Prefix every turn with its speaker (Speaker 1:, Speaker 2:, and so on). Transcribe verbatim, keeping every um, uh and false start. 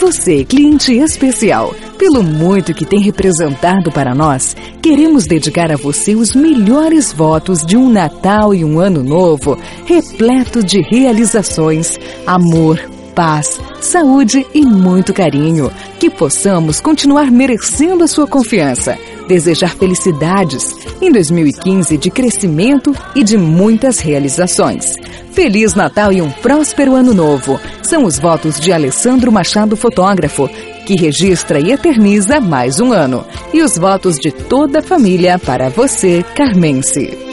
Speaker 1: Você, cliente especial, pelo muito que tem representado para nós, queremos dedicar a você os melhores votos de um Natal e um Ano Novo repleto de realizações, amor, paz, saúde e muito carinho. Que possamos continuar merecendo a sua confiança. Desejar felicidades em dois mil e quinze de crescimento e de muitas realizações. Feliz Natal e um próspero Ano Novo. São os votos de Alessandro Machado, fotógrafo, que registra e eterniza mais um ano. E os votos de toda a família para você, carmense.